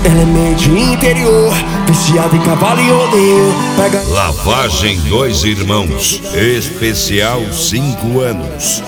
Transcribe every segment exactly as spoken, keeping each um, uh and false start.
Ela é meio de interior, viciada em cavalo e rodeio. Pega... Lavagem Dois Irmãos, especial cinco anos.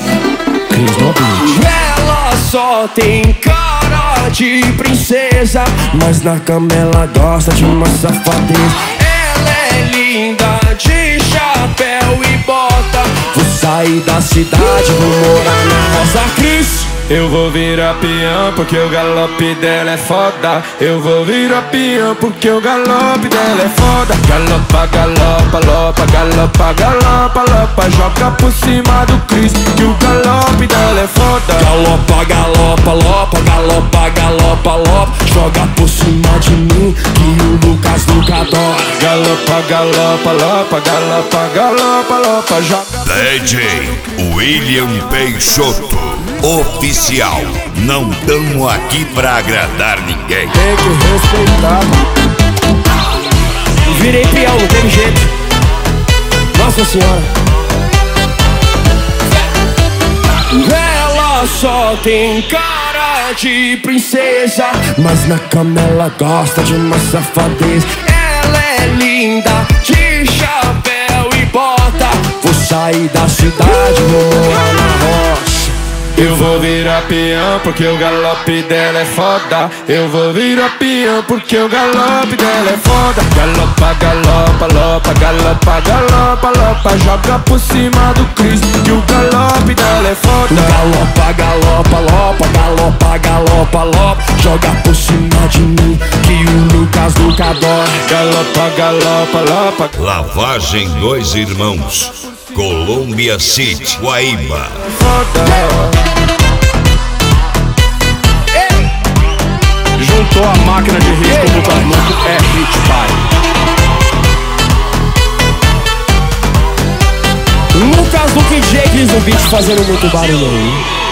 Ela só tem cara de princesa, mas na cama ela gosta de uma safadeza. Ela é linda de chapéu e bota. Vou sair da cidade, vou morar na Rosa Cris. Eu vou virar peão porque o galope dela é foda. Eu vou virar peão porque o galope dela é foda. Galopa, galopa, lopa, galopa, galopa, lopa. Joga por cima do Cris que o galope dela é foda. Galopa, galopa, lopa, galopa, galopa, lopa. Joga por cima de mim que o Lucas nunca adora. Galopa, galopa, lopa, galopa, galopa, lopa. Joga D J William Peixoto, oficial. Não tamo aqui pra agradar ninguém. Tem que respeitar. Virei peão, não teve jeito. Nossa senhora. Ela só tem cara de princesa, mas na cama ela gosta de uma safadeza. Ela é linda de chapéu e bota. Vou sair da cidade, vou morar na roça. Eu vou virar peão porque o galope dela é foda. Eu vou virar peão porque o galope dela é foda. Galopa, galopa, lopa, galopa, galopa, lopa. Joga por cima do Cris que o galope dela é foda. Galopa, galopa, lopa, galopa, galopa, lopa. Joga por cima de mim que o Lucas nunca adora. Galopa, galopa, lopa. Lavagem Dois Irmãos, Columbia City, Guaíba. Foda. Juntou a máquina de risco do Carluco, é hit, pai. Lucas do K J Cris no beat fazendo muito barulho aí.